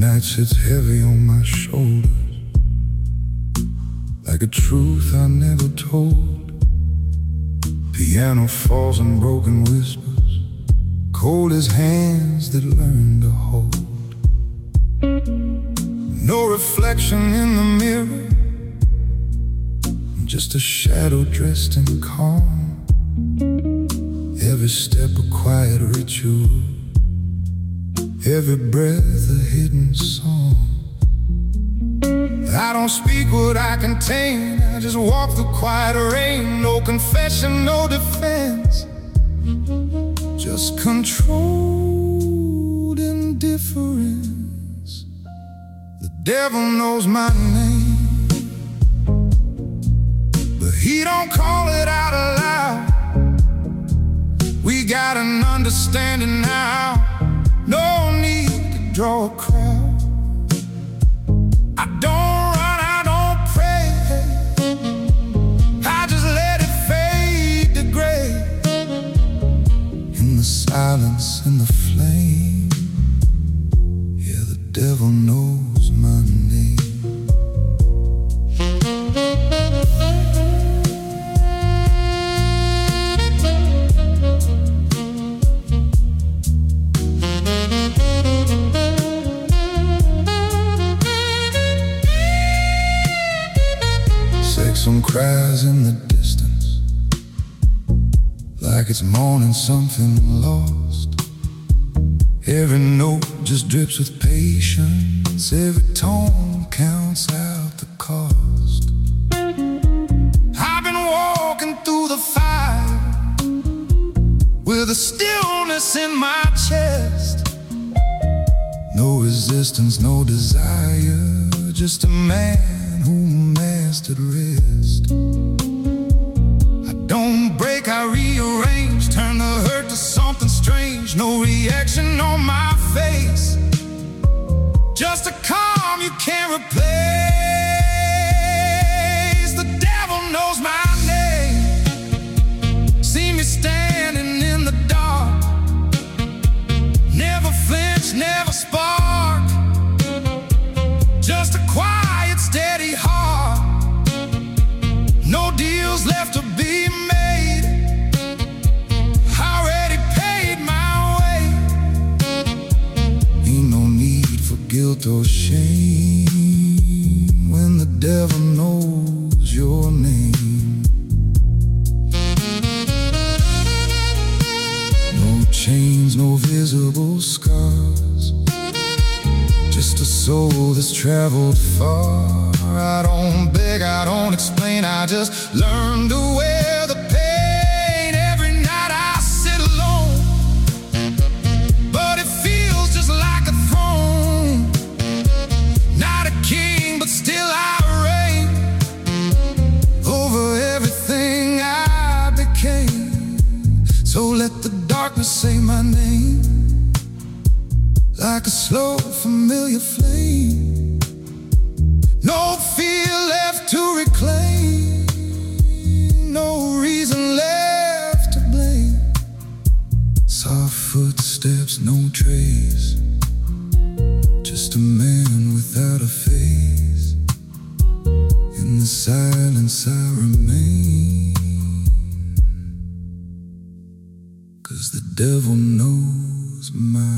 night sits heavy on my shoulders, like a truth I never told. Piano falls in broken whispers, cold as hands that learn to hold. No reflection in the mirror, just a shadow dressed in calm. Every step a quiet ritual, every breath a hidden song. I don't speak what I contain, I just walk the quiet rain. No confession, no defense, just controlled indifference. The devil knows my name, but he don't call it out aloud. We got an understanding now, no need to draw a crowd. I don't run, I don't pray, I just let it fade to gray. In the silence, in the flame, yeah, the devil knows my name. Some cries in the distance, like it's mourning something lost. Every note just drips with patience, every tone counts out the cost. I've been walking through the fire with a stillness in my chest. No resistance, no desire, just a man who mastered rest. I don't break, I rearrange, turn the hurt to something strange. No reaction on my face, just a calm you can't replace. The devil knows my name, see me standing in the dark, never flinch, never spark, just a quiet, steady heart. No deals left to be made, already paid my way. Ain't no need for guilt or shame when the devil knows your name. No chains, no visible scars, just a soul that's traveled far. I don't beg, I don't explain, I just learn to wear the pain. Every night I sit alone, but it feels just like a throne. Not a king, but still I reign over everything I became. So let the darkness say my name, like a slow, familiar flame. No fear left to reclaim, no reason left to blame. Soft footsteps, no trace, just a man without a face. In the silence I remain, 'cause the devil knows my